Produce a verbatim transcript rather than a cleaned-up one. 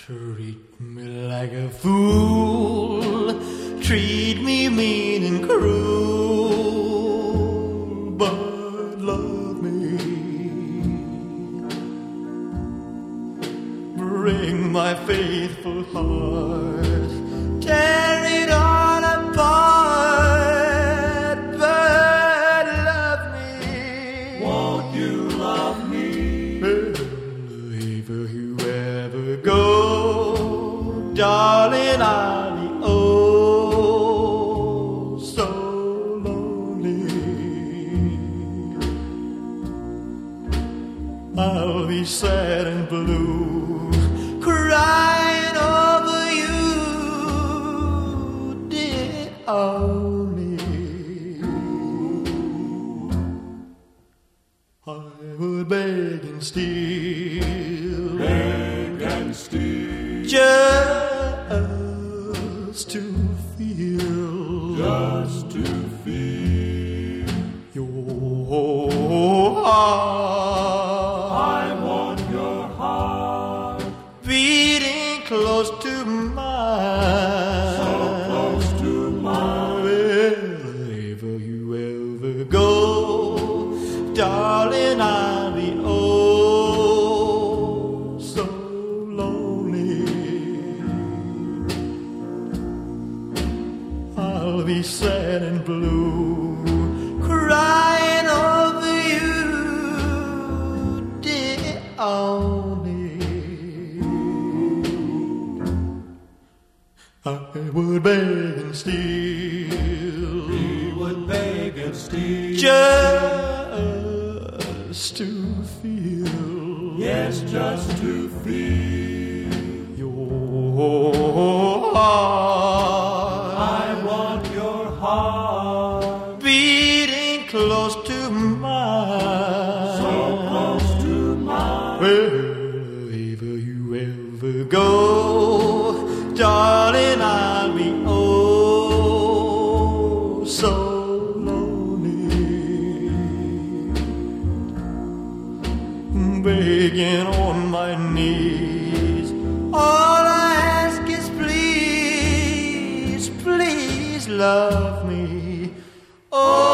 Treat me like a fool, treat me mean and cruel, but love me. Bring my faithful heart, tear it all apart, but love me. Won't you love me? If you ever go, darling, I'll be oh so lonely. I'll be sad and blue, crying over you, dear only. I would beg and steal, Beg and steal, just to feel, just to feel your heart. I want your heart Beating close to mine, so close to mine. Wherever you ever go, darling, I'll be oh so lonely. I'll be sad and blue, crying over you, dear only. I would beg and steal, We would beg and steal, just to feel, yes, just to feel your heart. I want your heart Beating close to mine, so close to mine. Wherever you ever go, darling, I'll be oh so lonely. Begging on my knees, all I ask is please, please love me. Oh,